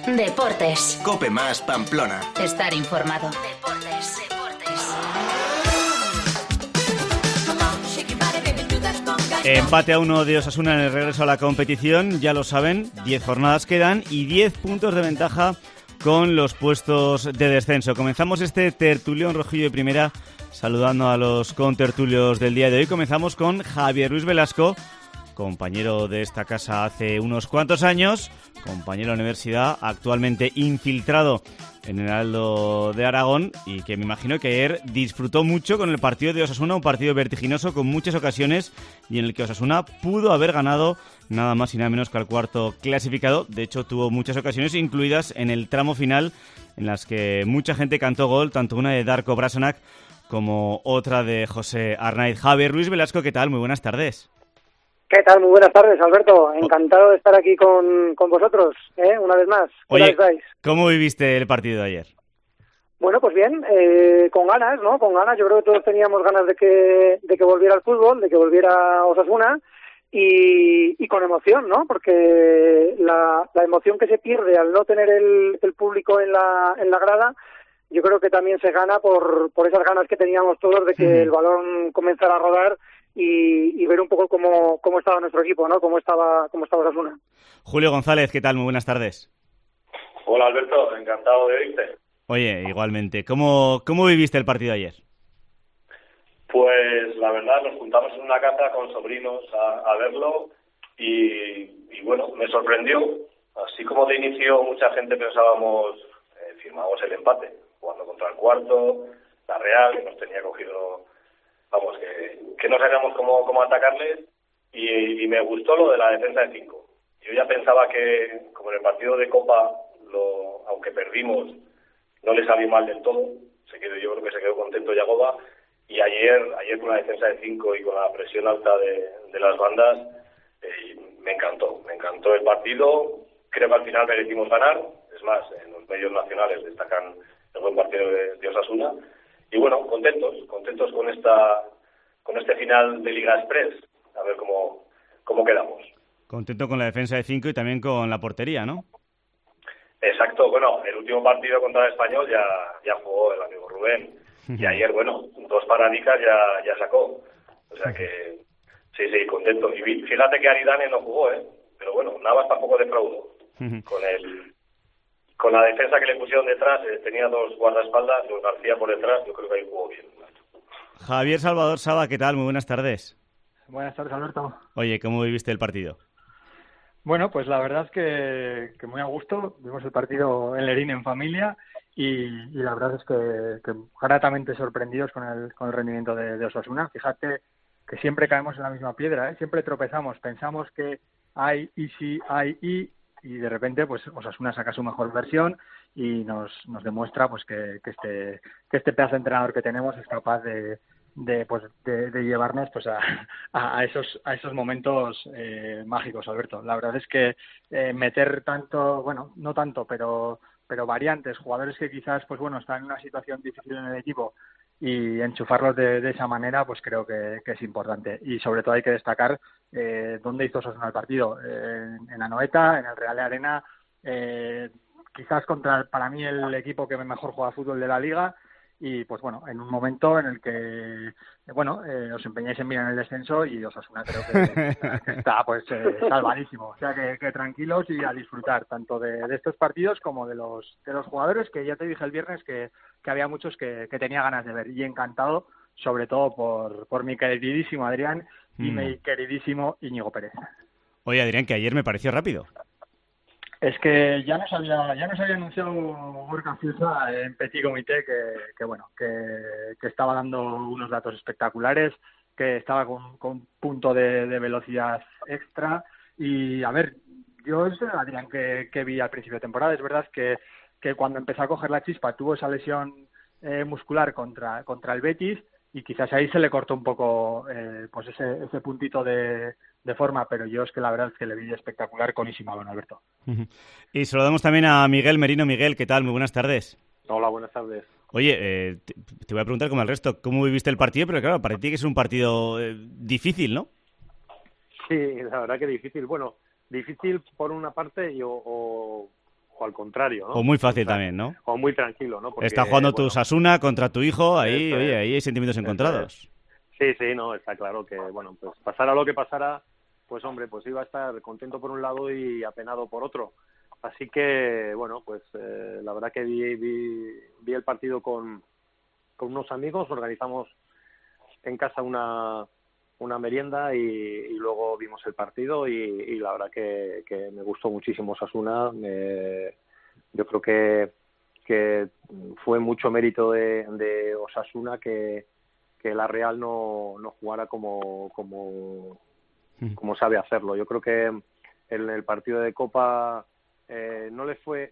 Deportes. COPE más Pamplona. Estar informado. Deportes. Empate a 1 de Osasuna en el regreso a la competición, ya lo saben, 10 jornadas quedan y 10 puntos de ventaja con los puestos de descenso. Comenzamos este tertulión rojillo de primera saludando a los contertulios del día de hoy. Comenzamos con Javier Luis Velasco, compañero de esta casa hace unos cuantos años, compañero de la universidad, actualmente infiltrado en el Heraldo de Aragón y que me imagino que ayer disfrutó mucho con el partido de Osasuna, un partido vertiginoso con muchas ocasiones y en el que Osasuna pudo haber ganado nada más y nada menos que al cuarto clasificado. De hecho, tuvo muchas ocasiones, incluidas en el tramo final, en las que mucha gente cantó gol, tanto una de Darko Brasanac como otra de José Arnaiz. Javier Luis Velasco, ¿qué tal? Muy buenas tardes. ¿Qué tal? Muy buenas tardes, Alberto. Encantado de estar aquí con vosotros, una vez más. Oye, ¿cómo viviste el partido de ayer? Bueno, pues bien, con ganas, ¿no? Con ganas. Yo creo que todos teníamos ganas de que volviera el fútbol, de que volviera Osasuna y con emoción, ¿no? Porque la emoción que se pierde al no tener el público en la grada, yo creo que también se gana por esas ganas que teníamos todos de que el balón comenzara a rodar y ver un poco cómo estaba nuestro equipo, ¿no? Cómo estaba Osasuna. Julio González, ¿qué tal? Muy buenas tardes. Hola, Alberto, encantado de oírte. Oye, igualmente, ¿cómo viviste el partido ayer? Pues la verdad, nos juntamos en una casa con sobrinos a verlo y bueno, me sorprendió. Así como de inicio mucha gente pensábamos, firmamos el empate, jugando contra el cuarto, la Real, que nos tenía cogido... Vamos, que no sabíamos cómo atacarles y me gustó lo de la defensa de 5. Yo ya pensaba que, como en el partido de Copa, aunque perdimos, no le salió mal del todo. Yo creo que se quedó contento Yagoba. Y ayer con la defensa de 5 y con la presión alta de las bandas, me encantó el partido. Creo que al final merecimos ganar. Es más, en los medios nacionales destacan el buen partido de Osasuna. Y bueno, contentos con este final de Liga Express, a ver cómo quedamos. Contento con la defensa de 5 y también con la portería, ¿no? Exacto, bueno, el último partido contra el Español ya jugó el amigo Rubén, y ayer, bueno, 2 paradicas ya sacó, o sea que sí, contento. Y fíjate que Aridane no jugó, pero bueno, Navas tampoco defraudó, con la defensa que le pusieron detrás, tenía 2 guardaespaldas, los García por detrás, yo creo que ahí jugó bien. Javier Salvador Saba, ¿qué tal? Muy buenas tardes. Buenas tardes, Alberto. Oye, ¿cómo viviste el partido? Bueno, pues la verdad es que muy a gusto. Vimos el partido en Lerín en familia y la verdad es que gratamente sorprendidos con el rendimiento de Osasuna. Fíjate que siempre caemos en la misma piedra, siempre tropezamos, pensamos que hay y de repente pues Osasuna saca su mejor versión y nos demuestra pues que este pedazo de entrenador que tenemos es capaz de llevarnos pues a esos momentos mágicos, Alberto. La verdad es que meter tanto, bueno, no tanto, pero variantes, jugadores que quizás pues bueno están en una situación difícil en el equipo y enchufarlos de esa manera, pues creo que es importante. Y sobre todo hay que destacar dónde hizo Osasuna el partido, en Anoeta, en el Real de Arena, quizás contra, para mí, el equipo que mejor juega fútbol de la Liga, y pues bueno, en un momento en el que os empeñáis en mirar el descenso y Osasuna creo que está pues salvadísimo. O sea que tranquilos y a disfrutar tanto de estos partidos como de los jugadores, que ya te dije el viernes que había muchos que tenía ganas de ver, y encantado sobre todo por mi queridísimo Adrián y mi queridísimo Íñigo Pérez. Oye, Adrián, que ayer me pareció rápido. Es que ya nos había anunciado Gorka Fiusa en Petit Comité que estaba dando unos datos espectaculares, que estaba con punto de velocidad extra. Y a ver, yo es Adrián que vi al principio de temporada. Es verdad que cuando empezó a coger la chispa tuvo esa lesión muscular contra el Betis, y quizás ahí se le cortó un poco pues ese puntito de forma, pero yo es que la verdad es que le vi espectacular con Isimalón, Alberto. Y saludamos también a Miguel Merino. Miguel, ¿qué tal? Muy buenas tardes. Hola, buenas tardes. Oye, te voy a preguntar como el resto, ¿cómo viviste el partido? Pero claro, para ti que es un partido difícil, ¿no? Sí, la verdad que difícil. Bueno, difícil por una parte o o al contrario, ¿no? O muy fácil también, ¿no? O muy tranquilo, ¿no? Porque, está jugando tu Osasuna contra tu hijo, ahí, oye, ahí hay sentimientos encontrados. Sí, no, está claro que, bueno, pues pasara lo que pasara, pues hombre, pues iba a estar contento por un lado y apenado por otro. Así que, bueno, pues la verdad que vi el partido con unos amigos, organizamos en casa una merienda y luego vimos el partido y la verdad que me gustó muchísimo Osasuna. Yo creo que fue mucho mérito de Osasuna que la Real no jugara como sabe hacerlo. Yo creo que en el partido de Copa no le fue...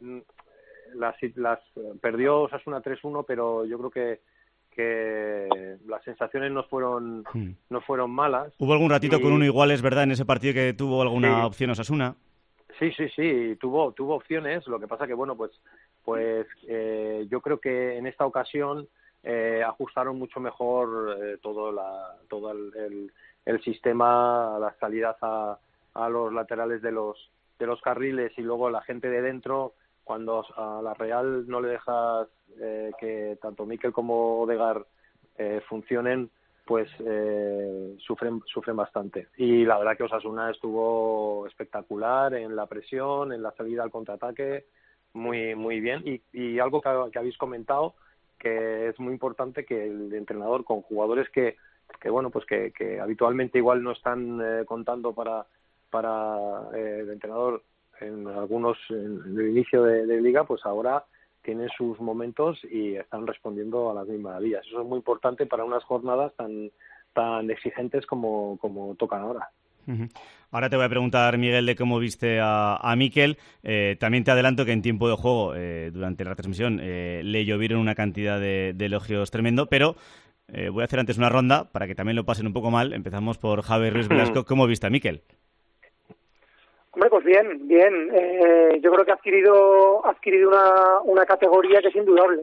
perdió Osasuna 3-1, pero yo creo que las sensaciones no fueron malas. Hubo algún ratito con uno igual, es verdad, en ese partido que tuvo alguna opción Osasuna. Sí, tuvo opciones. Lo que pasa que, bueno, pues yo creo que en esta ocasión ajustaron mucho mejor todo el sistema, las salidas a los laterales de los carriles y luego la gente de dentro. Cuando a la Real no le dejas que tanto Mikel como Odegaard funcionen, pues sufren bastante. Y la verdad que Osasuna estuvo espectacular en la presión, en la salida al contraataque, muy muy bien. Y algo que habéis comentado, que es muy importante, que el entrenador con jugadores que bueno, pues que habitualmente igual no están contando para el entrenador en el inicio de liga, pues ahora tienen sus momentos y están respondiendo a las mil maravillas. Eso es muy importante para unas jornadas tan exigentes como tocan ahora. Ahora te voy a preguntar, Miguel, de cómo viste a Mikel. También te adelanto que en tiempo de juego, durante la transmisión, le llovieron una cantidad de elogios tremendo, pero voy a hacer antes una ronda para que también lo pasen un poco mal. Empezamos por Javi Ruiz Velasco. ¿Cómo viste a Mikel? Hombre, pues bien. Yo creo que ha adquirido una categoría que es indudable.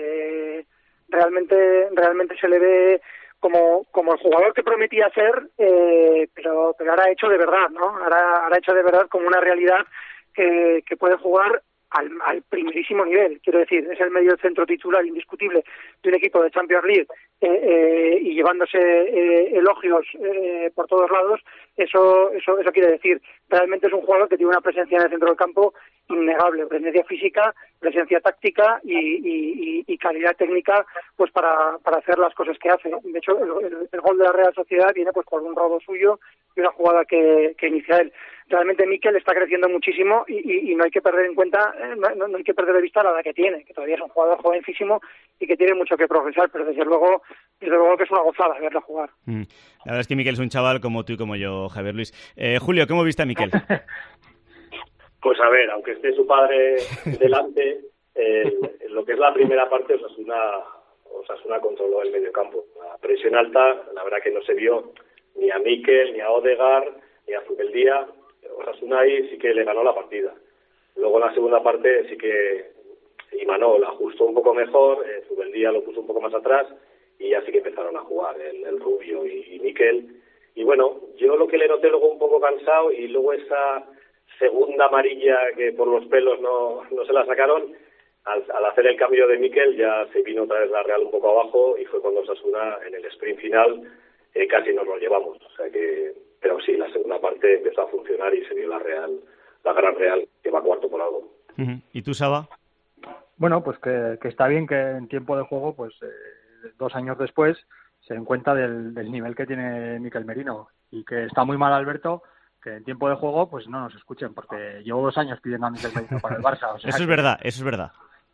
Realmente se le ve como el jugador que prometía ser, pero ahora ha hecho de verdad, ¿no? Ahora ha hecho de verdad como una realidad que puede jugar al primerísimo nivel. Quiero decir, es el medio centro titular indiscutible de un equipo de Champions League y llevándose elogios por todos lados. Eso quiere decir, realmente es un jugador que tiene una presencia en el centro del campo innegable, presencia física, presencia táctica y calidad técnica, pues para hacer las cosas que hace. De hecho, el gol de la Real Sociedad viene pues por un robo suyo y una jugada que inicia él. Realmente Mikel está creciendo muchísimo y no hay que perder en cuenta, no hay que perder de vista la edad que tiene, que todavía es un jugador jovencísimo y que tiene mucho que progresar, pero desde luego que es una gozada verlo jugar. La verdad es que Mikel es un chaval como tú y como yo, Javier Luis. Julio, ¿cómo viste a Mikel? Pues a ver, aunque esté su padre delante, lo que es la primera parte, Osasuna controló el mediocampo. La presión alta, la verdad que no se vio ni a Mikel, ni a Odegaard, ni a Zubeldía. Osasuna ahí sí que le ganó la partida. Luego en la segunda parte sí que Imanol ajustó un poco mejor, Zubeldía lo puso un poco más atrás y ya sí que empezaron a jugar el Rubio y Mikel. Y bueno, yo lo que le noté luego un poco cansado y luego esa segunda amarilla que por los pelos no se la sacaron, al hacer el cambio de Mikel ya se vino otra vez la Real un poco abajo y fue cuando Osasuna en el sprint final casi nos lo llevamos. O sea que, pero sí, la segunda parte empezó a funcionar y se vio la Gran Real que va cuarto por algo. ¿Y tú, Saba? Bueno, pues que está bien que en tiempo de juego, pues 2 años después, se den cuenta del nivel que tiene Mikel Merino y que está muy mal Alberto que en tiempo de juego pues no nos escuchen, porque llevo 2 años pidiendo a Mikel Merino para el Barça. O sea, eso es verdad.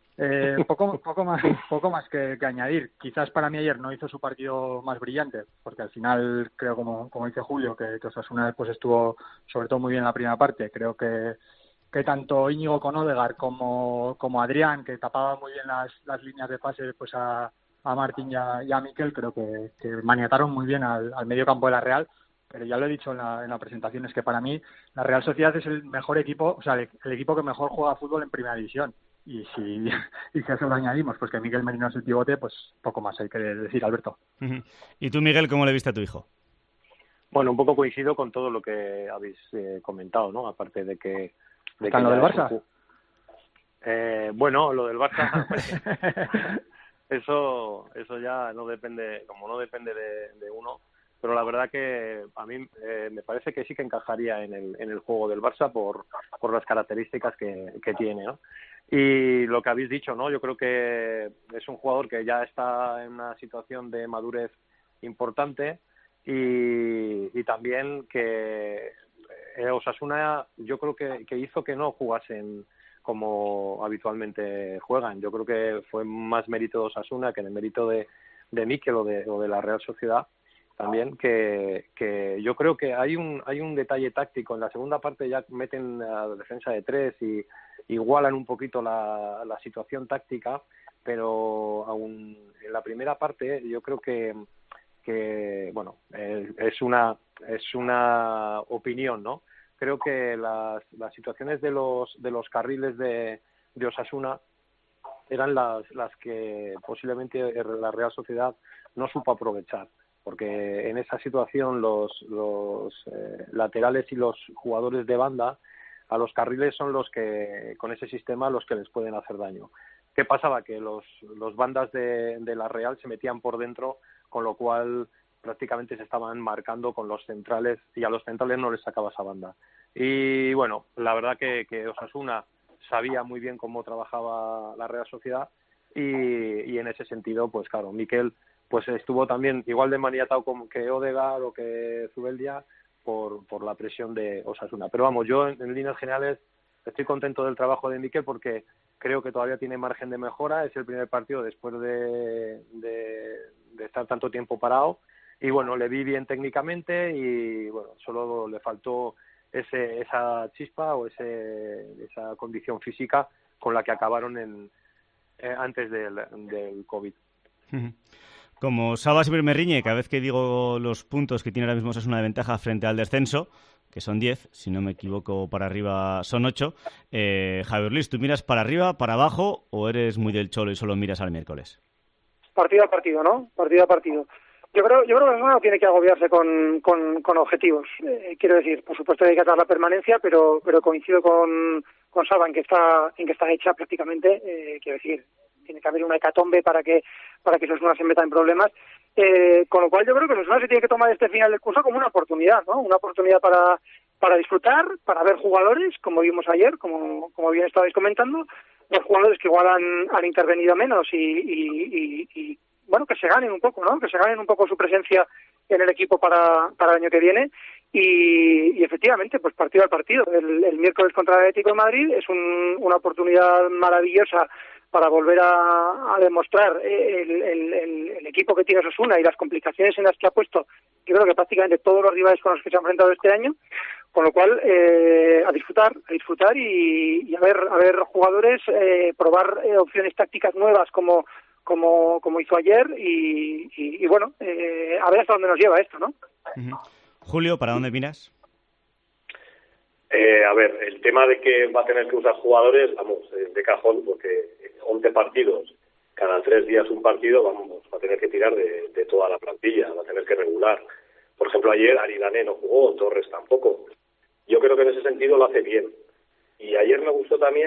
Poco más que añadir. Quizás para mí ayer no hizo su partido más brillante, porque al final creo, como dice Julio, que Osasuna después estuvo sobre todo muy bien en la primera parte. Creo que tanto Íñigo con Odegaard como Adrián, que tapaba muy bien las líneas de pase pues a Martín y a Mikel, creo que maniataron muy bien al medio campo de la Real. Pero ya lo he dicho en la presentación, es que para mí la Real Sociedad es el mejor equipo, o sea, el equipo que mejor juega fútbol en primera división. Y si eso lo añadimos, pues que Mikel Merino es el pivote, pues poco más hay que decir, Alberto. ¿Y tú, Miguel, cómo le viste a tu hijo? Bueno, un poco coincido con todo lo que habéis comentado, ¿no? Aparte de que... ¿Está en lo del Barça? Bueno, lo del Barça, eso ya no depende, como no depende de uno, pero la verdad que a mí me parece que sí que encajaría en el juego del Barça por las características que tiene, ¿no? Y lo que habéis dicho, ¿no? Yo creo que es un jugador que ya está en una situación de madurez importante y también que Osasuna yo creo que hizo que no jugasen como habitualmente juegan. Yo creo que fue más mérito de Osasuna que el mérito de Mikel o de la Real Sociedad también, que yo creo que hay un detalle táctico. En la segunda parte ya meten a la defensa de tres y igualan un poquito la situación táctica, pero aún en la primera parte yo creo que bueno, es una opinión, ¿no? Creo que las situaciones de los carriles de Osasuna eran las que posiblemente la Real Sociedad no supo aprovechar, porque en esa situación los laterales y los jugadores de banda a los carriles son los que, con ese sistema, los que les pueden hacer daño. ¿Qué pasaba? Que los bandas de la Real se metían por dentro, con lo cual prácticamente se estaban marcando con los centrales y a los centrales no les sacaba esa banda. Y bueno, la verdad que Osasuna sabía muy bien cómo trabajaba la Real Sociedad y en ese sentido, pues claro, Mikel pues estuvo también igual de maniatado que Odegaard o que Zubeldia por la presión de Osasuna. Pero vamos, yo en líneas generales estoy contento del trabajo de Mikel porque creo que todavía tiene margen de mejora. Es el primer partido después de estar tanto tiempo parado y bueno, le vi bien técnicamente y bueno, solo le faltó esa chispa o esa condición física con la que acabaron antes del COVID. Como Saba siempre me riñe cada vez que digo los puntos que tiene ahora mismo Osasuna de ventaja frente al descenso, que son 10, si no me equivoco, para arriba son 8. Javier Luis, ¿tú miras para arriba, para abajo o eres muy del Cholo y solo miras al miércoles? Partido a partido, ¿no? Partido a partido. Yo creo que Osasuna no tiene que agobiarse con objetivos. Quiero decir, por supuesto hay que tratar la permanencia, pero coincido con Saba en que está hecha prácticamente. Quiero decir, tiene que haber una hecatombe para que Osasuna se meta en problemas. Con lo cual yo creo que Osasuna se tiene que tomar este final del curso como una oportunidad, ¿no? Una oportunidad para disfrutar, para ver jugadores, como vimos ayer, como bien estabais comentando, los jugadores que igual han intervenido menos y bueno, que se ganen un poco, ¿no? Que se ganen un poco su presencia en el equipo para el año que viene y efectivamente, pues partido al partido. El miércoles contra el Atlético de Madrid es una oportunidad maravillosa para volver a demostrar el equipo que tiene Osasuna y las complicaciones en las que ha puesto, yo creo que prácticamente todos los rivales con los que se ha enfrentado este año, con lo cual a disfrutar y a ver jugadores, probar opciones tácticas nuevas como hizo ayer y bueno, a ver hasta dónde nos lleva esto, ¿no? Uh-huh. Julio, ¿para dónde miras? A ver, el tema de que va a tener que usar jugadores, vamos, de cajón, porque 11 partidos, cada 3 días un partido, vamos, va a tener que tirar de toda la plantilla, va a tener que regular. Por ejemplo, ayer Aridane no jugó, Torres tampoco. Yo creo que en ese sentido lo hace bien. Y ayer me gustó también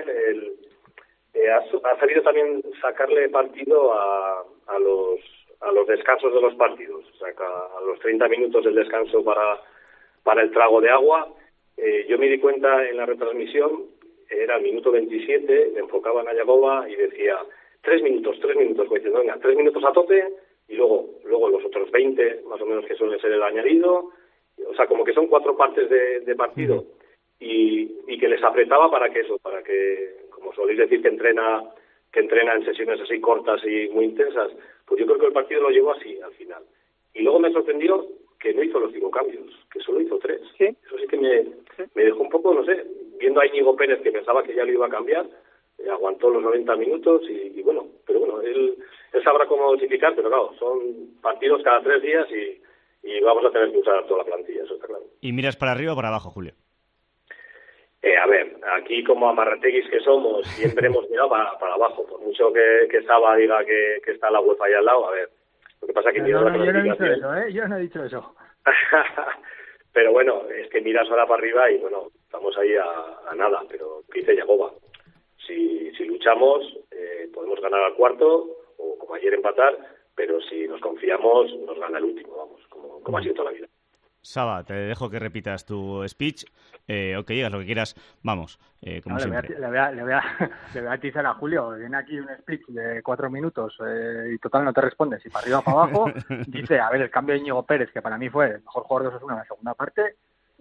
ha sabido también sacarle partido a los descansos de los partidos. O sea, a los 30 minutos del descanso para el trago de agua. Yo me di cuenta en la retransmisión, era el minuto 27, me enfocaba en Ayagoba y decía 3 minutos, pues diciendo, venga, 3 minutos a tope y luego los otros 20, más o menos, que suele ser el añadido. O sea, como que son 4 partes de partido y que les apretaba para que, como soléis decir, que entrena en sesiones así cortas y muy intensas, pues yo creo que el partido lo llevó así al final. Y luego me sorprendió que no hizo los 5 cambios, que solo hizo 3. ¿Sí? Eso sí que me dejó un poco, no sé, viendo a Íñigo Pérez, que pensaba que ya lo iba a cambiar, aguantó los 90 minutos y bueno, pero bueno, él sabrá cómo dosificar, pero claro, son partidos cada 3 días y vamos a tener que usar toda la plantilla, eso está claro. ¿Y miras para arriba o para abajo, Julio? A ver, aquí como amarrateguis que somos, siempre hemos mirado para abajo, por mucho que Saba diga que está la UEFA ahí al lado, a ver. Lo que pasa es que yo no he dicho eso, yo no he dicho eso. Pero bueno, es que miras ahora para arriba y bueno, estamos ahí a nada, pero ¿qué dice Yagoba? Si lo luchamos, podemos ganar al cuarto o como ayer empatar, pero si nos confiamos nos gana el último, vamos, como ha sido toda la vida. Saba, te dejo que repitas tu speech o que digas lo que quieras. Vamos, como siempre. Le voy a atizar a Julio. Viene aquí un speech de 4 minutos y total no te responde. Si para arriba o para abajo, dice, a ver, el cambio de Íñigo Pérez, que para mí fue el mejor jugador de Osasuna en la segunda parte.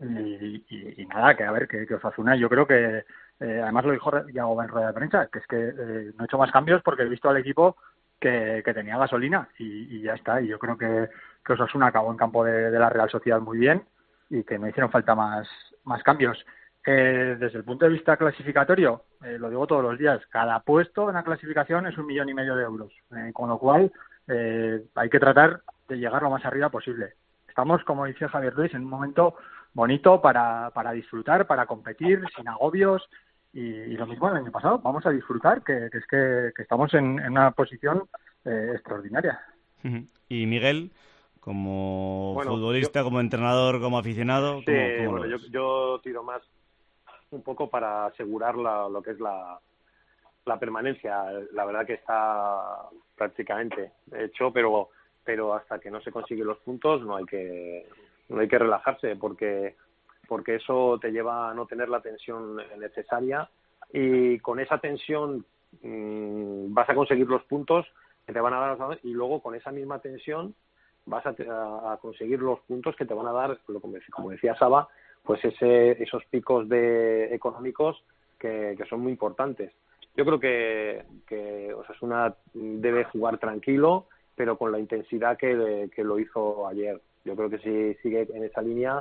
Y nada, que a ver, que Osasuna, yo creo que, además lo dijo Yago en rueda de prensa, que es que no he hecho más cambios porque he visto al equipo que tenía gasolina y ya está. Y yo creo que Osasuna acabó en campo de la Real Sociedad muy bien y que no hicieron falta más cambios. Desde el punto de vista clasificatorio, lo digo todos los días, cada puesto en la clasificación es 1,5 millones de euros, con lo cual hay que tratar de llegar lo más arriba posible. Estamos, como dice Javier Luis, en un momento bonito para disfrutar, para competir, sin agobios, y lo mismo el año pasado. Vamos a disfrutar, que estamos en una posición extraordinaria. Y Miguel, como futbolista, como entrenador, como aficionado, sí, bueno, yo tiro más un poco para asegurar lo que es la permanencia. La verdad que está prácticamente hecho, pero hasta que no se consiguen los puntos no hay que relajarse, porque eso te lleva a no tener la tensión necesaria, y con esa tensión vas a conseguir los puntos que te van a dar, y luego con esa misma tensión vas a conseguir los puntos que te van a dar, como decía Saba, pues esos picos económicos que son muy importantes. Yo creo que Osasuna debe jugar tranquilo, pero con la intensidad que lo hizo ayer. Yo creo que si sigue en esa línea,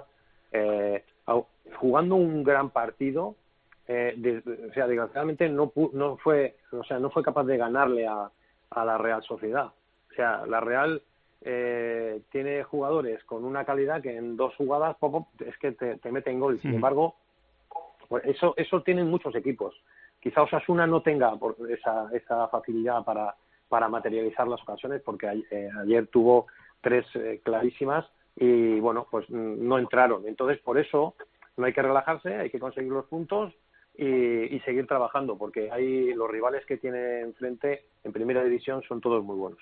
jugando un gran partido, desgraciadamente no fue capaz de ganarle a la Real Sociedad. O sea, la Real tiene jugadores con una calidad que en 2 jugadas es que te meten gol. Sin embargo, pues eso tienen muchos equipos. Quizá Osasuna no tenga esa facilidad para materializar las ocasiones, porque ayer tuvo 3 clarísimas y bueno, pues no entraron. Entonces, por eso no hay que relajarse, hay que conseguir los puntos y seguir trabajando, porque los rivales que tiene enfrente en primera división son todos muy buenos.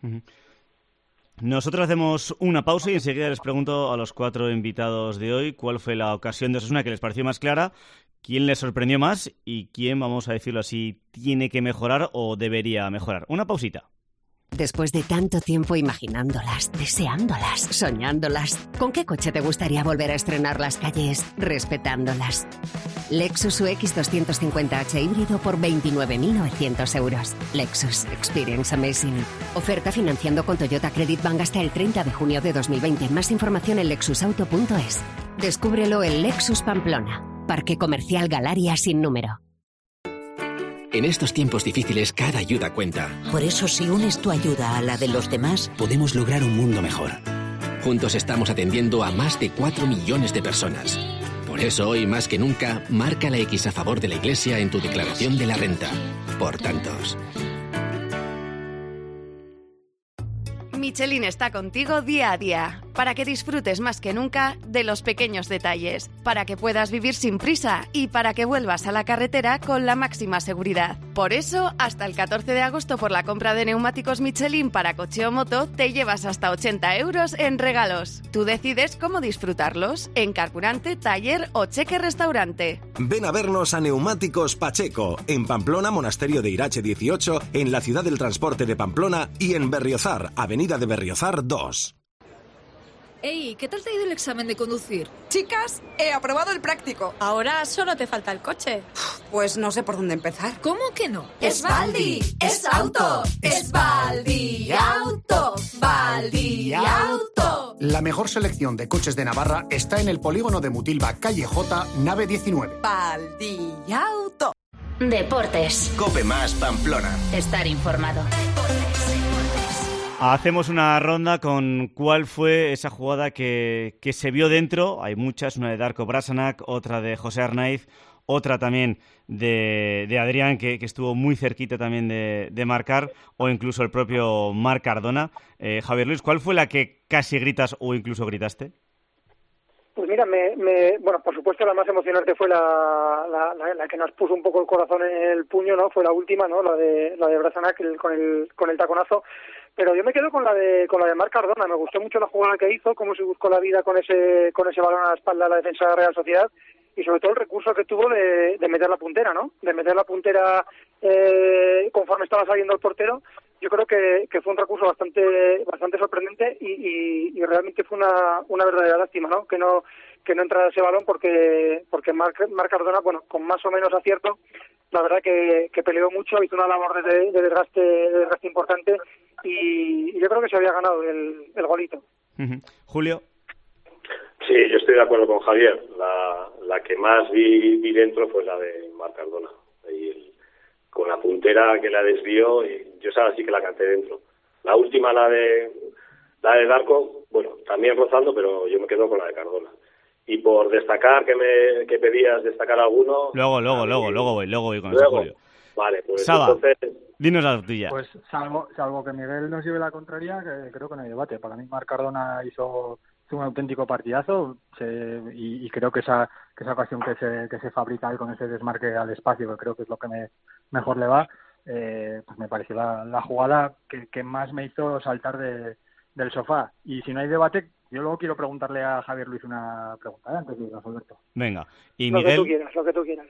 Nosotros hacemos una pausa y enseguida les pregunto a los 4 invitados de hoy cuál fue la ocasión de Osasuna que les pareció más clara, quién les sorprendió más y quién, vamos a decirlo así, tiene que mejorar o debería mejorar. Una pausita. Después de tanto tiempo imaginándolas, deseándolas, soñándolas, ¿con qué coche te gustaría volver a estrenar las calles respetándolas? Lexus UX 250h híbrido por 29.900 euros. Lexus. Experience amazing. Oferta financiando con Toyota Credit Bank hasta el 30 de junio de 2020. Más información en lexusauto.es. Descúbrelo en Lexus Pamplona. Parque Comercial Galaria sin número. En estos tiempos difíciles, cada ayuda cuenta. Por eso, si unes tu ayuda a la de los demás, podemos lograr un mundo mejor. Juntos estamos atendiendo a más de 4 millones de personas. Por eso, hoy más que nunca, marca la X a favor de la Iglesia en tu declaración de la renta. Por tantos. Michelin está contigo día a día, para que disfrutes más que nunca de los pequeños detalles, para que puedas vivir sin prisa y para que vuelvas a la carretera con la máxima seguridad. Por eso, hasta el 14 de agosto por la compra de neumáticos Michelin para coche o moto, te llevas hasta 80 euros en regalos. Tú decides cómo disfrutarlos, en carburante, taller o cheque restaurante. Ven a vernos a Neumáticos Pacheco, en Pamplona, Monasterio de Irache 18, en la ciudad del transporte de Pamplona y en Berriozar, Avenida de Berriozar 2. Ey, ¿qué tal te ha ido el examen de conducir? Chicas, he aprobado el práctico. Ahora solo te falta el coche. Pues no sé por dónde empezar. ¿Cómo que no? Es Baldi, es auto, es Baldi Auto, Baldi Auto. La mejor selección de coches de Navarra está en el polígono de Mutilva, calle J, nave 19. Baldi Auto. Deportes. Cope más Pamplona. Estar informado. Hacemos una ronda con cuál fue esa jugada que se vio dentro. Hay muchas, una de Darko Brasanac, otra de José Arnaiz, otra también de Adrián, que estuvo muy cerquita también de marcar, o incluso el propio Marc Cardona. Javier Luis, ¿cuál fue la que casi gritas o incluso gritaste? Pues mira, bueno, por supuesto la más emocionante fue la que nos puso un poco el corazón en el puño, ¿no? Fue la última, ¿no? La de Brasanac con el taconazo. Pero yo me quedo con la de Marc Cardona. Me gustó mucho la jugada que hizo, cómo se buscó la vida con ese balón a la espalda de la defensa de la Real Sociedad, y sobre todo el recurso que tuvo de meter la puntera, ¿no? De meter la puntera conforme estaba saliendo el portero. Yo creo que fue un recurso bastante sorprendente y realmente fue una verdadera lástima, ¿no? Que no entrara ese balón porque Marc Cardona, bueno, con más o menos acierto, la verdad que peleó mucho, hizo una labor de desgaste importante y yo creo que se había ganado el golito. Julio. Sí, yo estoy de acuerdo con Javier. La que más vi dentro fue la de Marc Cardona. Con la puntera que la desvió, y yo esa sí que la canté dentro. La última, la de Darko, bueno, también rozando, pero yo me quedo con la de Cardona. Y por destacar, que pedías destacar alguno... Luego voy con eso, Julio. Vale, pues Saba, entonces... dinos la tuya. Pues salvo que Miguel nos lleve la contraria, que creo que no hay debate. Para mí Marc Cardona hizo un auténtico partidazo y creo que esa ocasión que se fabrica ahí con ese desmarque al espacio, que creo que es lo que mejor le va, pues me pareció la jugada que más me hizo saltar del sofá. Y si no hay debate, yo luego quiero preguntarle a Javier Luis una pregunta, antes de ir a Alberto. Venga, y lo Miguel... Lo que tú quieras.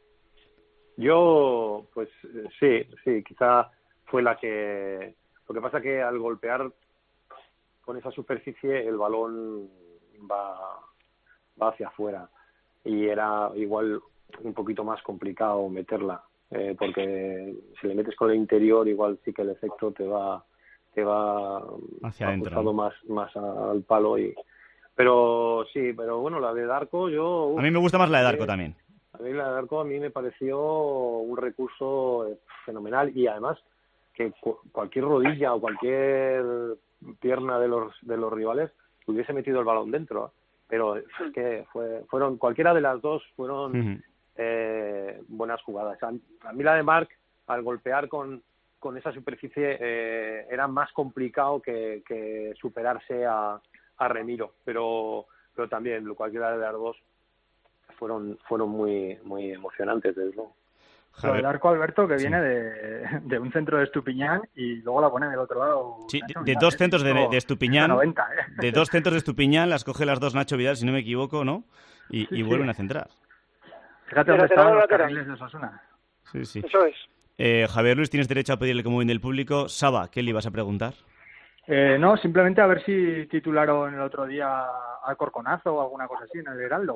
Yo, pues sí, quizá fue la que... Lo que pasa que al golpear con esa superficie el balón va hacia afuera y era igual un poquito más complicado meterla, porque si le metes con el interior igual sí que el efecto te va hacia adentro, ¿no? más al palo pero bueno, la de Darko a mí me gusta más la de Darko también. A mí la de Darko a mí me pareció un recurso fenomenal y además que cualquier rodilla o cualquier pierna de los rivales hubiese metido el balón dentro, pero es que fueron cualquiera de las dos fueron buenas jugadas. A mí la de Marc, al golpear con esa superficie era más complicado que superarse a Remiro, pero también cualquiera de las dos fueron muy muy emocionantes, desde luego. Lo del Arco, Alberto, que viene de un centro de Estupiñán y luego la pone del otro lado. Sí, de dos centros de Estupiñán. 90, De dos centros de Estupiñán, las coge las dos Nacho Vidal, si no me equivoco, ¿no? Y vuelven a centrar. Fíjate dónde estaban los carriles de Osasuna. Sí. Eso es. Javier Luis, tienes derecho a pedirle el comodín del público. Saba, ¿qué le ibas a preguntar? No, simplemente a ver si titularon el otro día al Corconazo o alguna cosa así en el Heraldo.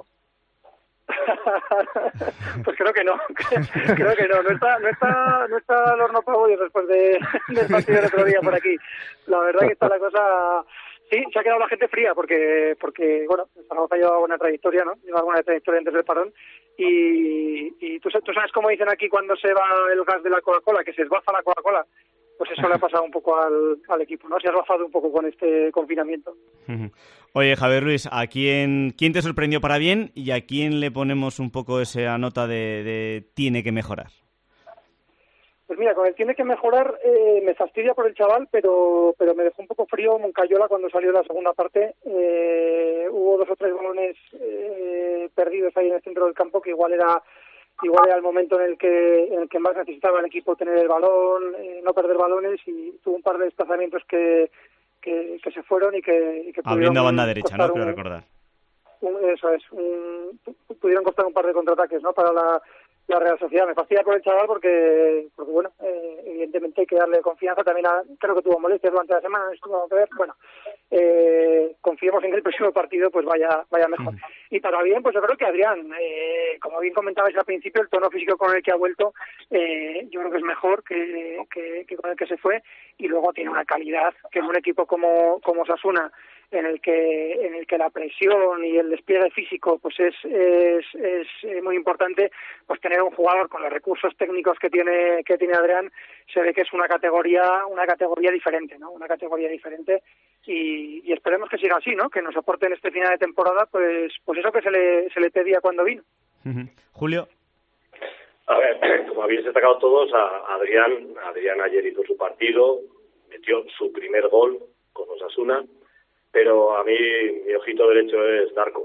Pues creo que no. Creo que no. No está el horno pavo después del partido del otro día por aquí. La verdad que está la cosa... Sí, se ha quedado la gente fría porque bueno, Zaragoza lleva buena trayectoria, ¿no? Lleva buena trayectoria antes del parón y tú sabes cómo dicen aquí cuando se va el gas de la Coca-Cola, que se esbafa la Coca-Cola. Pues eso le ha pasado un poco al equipo, ¿no? Se ha esbafado un poco con este confinamiento. Oye, Javier Luis, ¿a quién te sorprendió para bien y a quién le ponemos un poco esa nota de tiene que mejorar? Pues mira, con el tiene que mejorar me fastidia por el chaval, pero me dejó un poco frío Moncayola cuando salió la segunda parte. Hubo 2 o 3 balones perdidos ahí en el centro del campo que igual era el momento en el que más necesitaba el equipo tener el balón, no perder balones, y tuvo un par de desplazamientos que se fueron y que abriendo a banda derecha, ¿no? Quiero recordar. Eso es, pudieron costar un par de contraataques, ¿no? Para la Real Sociedad. Me fastidia por el chaval porque bueno, evidentemente hay que darle confianza. También creo que tuvo molestias durante la semana, estuvo que ver. Bueno, confiemos en que el próximo partido pues vaya mejor. Y para bien, pues yo creo que Adrián, como bien comentabais al principio, el tono físico con el que ha vuelto, yo creo que es mejor que con el que se fue, y luego tiene una calidad que en un equipo como Osasuna, en el que la presión y el despliegue físico pues es muy importante, pues tener un jugador con los recursos técnicos que tiene Adrián, se ve que es una categoría diferente, ¿no? Una categoría diferente, y esperemos que siga así, ¿no? Que nos aporte en este final de temporada pues eso que se le pedía cuando vino. Julio. A ver, como habéis destacado todos, a Adrián ayer hizo su partido, metió su primer gol con Osasuna, pero a mí mi ojito derecho es Darko.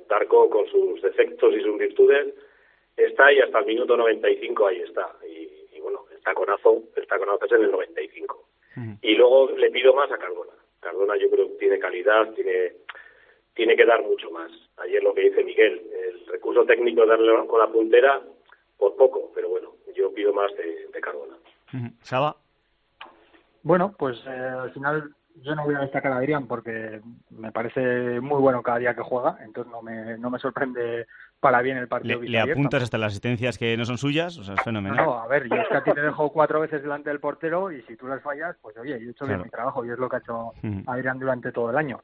Darko, con sus defectos y sus virtudes, está ahí hasta el minuto 95, ahí está. Y bueno, el taconazo es en el 95. Y luego le pido más a Cardona. Cardona yo creo que tiene calidad, tiene que dar mucho más. Ayer lo que dice Miguel, el recurso técnico de darle con la puntera, por poco, pero bueno, yo pido más de Cardona. Saba. Bueno, pues al final yo no voy a destacar a Adrián porque me parece muy bueno cada día que juega, entonces no me sorprende para bien el partido. ¿Le apuntas hasta las asistencias que no son suyas? O sea, es fenomenal. No, a ver, yo es que a ti te dejo 4 veces delante del portero y si tú las fallas, pues oye, yo he hecho bien mi trabajo y es lo que ha hecho Adrián durante todo el año.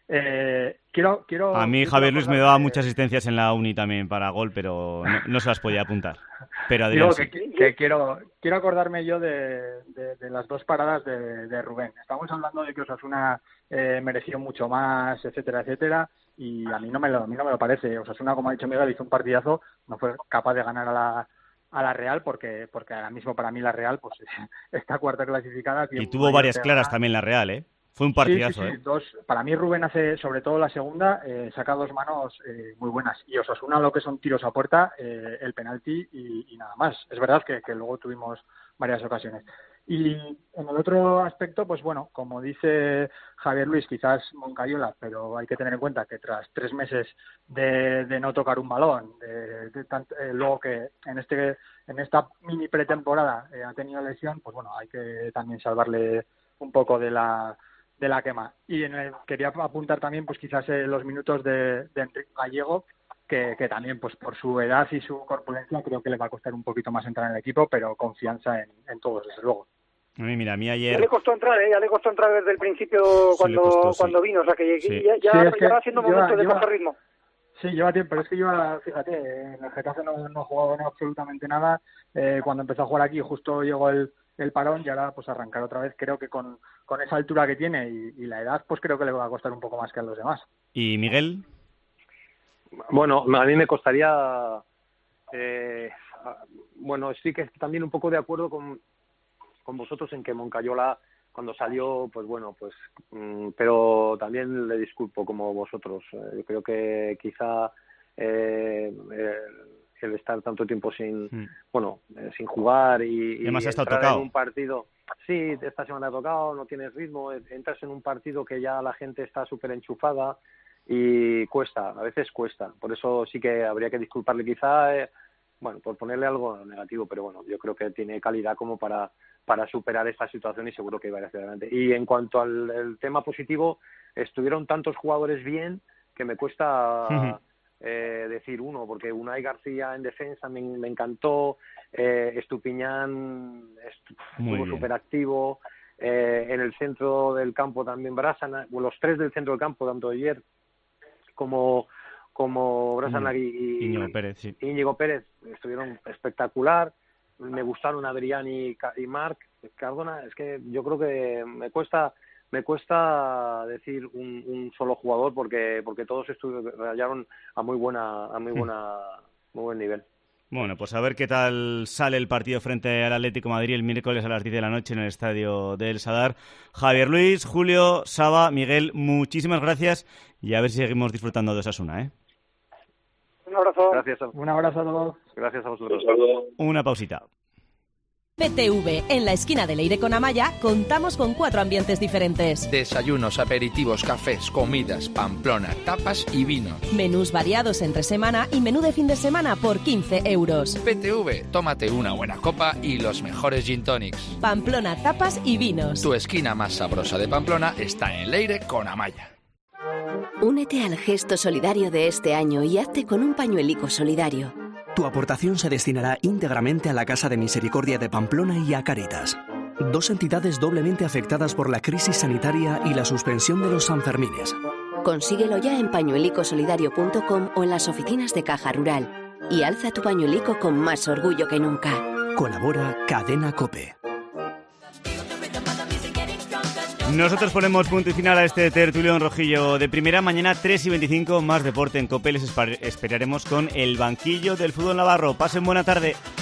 A mí Javier Luis me daba muchas asistencias en la uni también para gol, pero no se las podía apuntar. Pero Adrián, que quiero acordarme yo de las 2 paradas de Rubén. Estamos hablando de que Osasuna mereció mucho más, etcétera, etcétera, y a mí no me lo parece. Osasuna, como ha dicho Miguel, hizo un partidazo, no fue capaz de ganar a la Real porque ahora mismo para mí la Real pues está cuarta clasificada. Y tuvo varias claras también la Real, ¿eh? Fue un partidazo, sí. Para mí Rubén hace, sobre todo la segunda, saca 2 manos muy buenas. Y Osasuna lo que son tiros a puerta, el penalti y nada más. Es verdad que luego tuvimos varias ocasiones. Y en el otro aspecto, pues bueno, como dice Javier Luis, quizás Moncayola, pero hay que tener en cuenta que tras 3 meses de no tocar un balón, luego que en esta mini pretemporada ha tenido lesión, pues bueno, hay que también salvarle un poco de la quema. Y quería apuntar también pues quizás los minutos de Enrique Gallego, que también pues por su edad y su corpulencia creo que le va a costar un poquito más entrar en el equipo, pero confianza en todos, desde luego. A mí ayer... Ya le costó entrar desde el principio cuando vino, o sea que ya va siendo momento de coger ritmo. Sí, lleva tiempo, pero es que fíjate, en el Getafe no jugaba absolutamente nada. Cuando empezó a jugar aquí justo llegó el parón y ahora pues arrancar otra vez. Creo que con esa altura que tiene y la edad, pues creo que le va a costar un poco más que a los demás. ¿Y Miguel? Bueno, a mí me costaría... bueno, sí que también un poco de acuerdo con vosotros en que Moncayola cuando salió, pues bueno, pues pero también le disculpo como vosotros. Yo creo que quizá el estar tanto tiempo sin jugar y además entrar tocado en un partido. Sí, esta semana ha tocado, no tienes ritmo, entras en un partido que ya la gente está súper enchufada y a veces cuesta. Por eso sí que habría que disculparle quizá, por ponerle algo negativo, pero bueno, yo creo que tiene calidad como para superar esta situación y seguro que va a ir hacia adelante. Y en cuanto al tema positivo, estuvieron tantos jugadores bien que me cuesta decir uno, porque Unai García en defensa me encantó, Estupiñán estuvo súper activo, en el centro del campo también Brasana, los 3 del centro del campo, tanto ayer como Brasana y Íñigo Pérez estuvieron espectacular. Me gustaron Adrián y Marc. Cardona, es que yo creo que me cuesta decir un solo jugador porque todos rayaron a muy buen nivel. Bueno, pues a ver qué tal sale el partido frente al Atlético de Madrid el miércoles a las 10 de la noche en el estadio del Sadar. Javier Luis, Julio, Saba, Miguel, muchísimas gracias y a ver si seguimos disfrutando de Osasuna, ¿eh? Un abrazo. Gracias. Un abrazo a todos. Gracias a vosotros. Una pausita. PTV, en la esquina de Leire con Amaya, contamos con 4 ambientes diferentes. Desayunos, aperitivos, cafés, comidas, Pamplona, tapas y vinos. Menús variados entre semana y menú de fin de semana por 15 euros. PTV, tómate una buena copa y los mejores gin tonics. Pamplona, tapas y vinos. Tu esquina más sabrosa de Pamplona está en Leire con Amaya. Únete al gesto solidario de este año y hazte con un pañuelico solidario. Tu aportación se destinará íntegramente a la Casa de Misericordia de Pamplona y a Cáritas, 2 entidades doblemente afectadas por la crisis sanitaria y la suspensión de los Sanfermines. Consíguelo ya en pañuelicosolidario.com o en las oficinas de Caja Rural y alza tu pañuelico con más orgullo que nunca. Colabora Cadena COPE. Nosotros ponemos punto y final a este tertulión rojillo de primera. Mañana 3:25, más deporte en COPE. Les esperaremos con el banquillo del fútbol navarro. Pasen buena tarde.